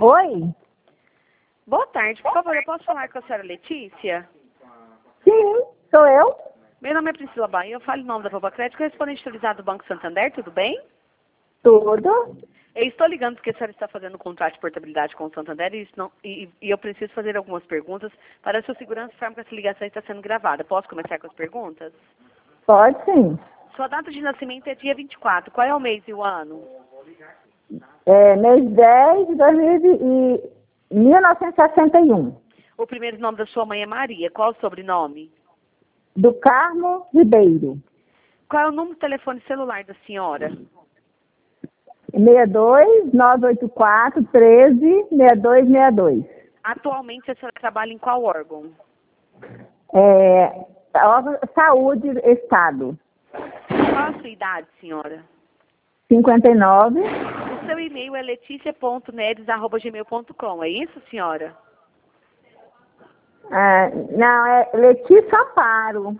Oi? Boa tarde, por favor, eu posso falar com a senhora Letícia? Sim, sou eu. Meu nome é Priscila Bahia, eu falo em nome da Boba Crédito, correspondente autorizado do Banco Santander, tudo bem? Tudo. Eu estou ligando porque a senhora está fazendo um contrato de portabilidade com o Santander e eu preciso fazer algumas perguntas para a sua segurança, de forma que essa ligação está sendo gravada. Posso começar com as perguntas? Pode sim. Sua data de nascimento é dia 24. Qual é o mês e o ano? Mês 10 de 1961. O primeiro nome da sua mãe é Maria. Qual o sobrenome? Do Carmo Ribeiro. Qual é o número de telefone celular da senhora? 62-984-13-6262. Atualmente a senhora trabalha em qual órgão? Saúde, Estado. Qual a sua idade, senhora? 59. O seu e-mail é leticia.neres@gmail.com, é isso, senhora? Não, é Letícia Amparo.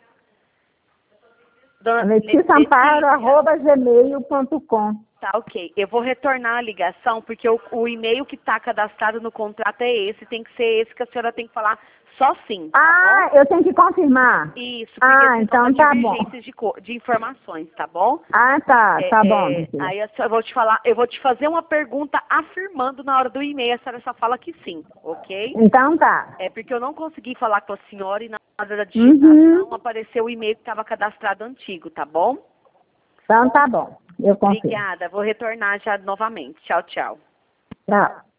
Letícia Amparo, @gmail.com. Tá, ok. Eu vou retornar a ligação, porque o e-mail que está cadastrado no contrato é esse. Tem que ser esse que a senhora tem que falar só sim, tá bom? Eu tenho que confirmar. Isso, porque Então tá bom. divergências de informações, tá bom? Tá bom. Aí eu vou te fazer uma pergunta afirmando na hora do e-mail, a senhora só fala que sim, ok? Então tá. É porque eu não consegui falar com a senhora e na hora da digitação apareceu o e-mail que estava cadastrado antigo, tá bom? Então tá bom. Eu confirmo. Obrigada, vou retornar já novamente. Tchau, tchau. Tchau.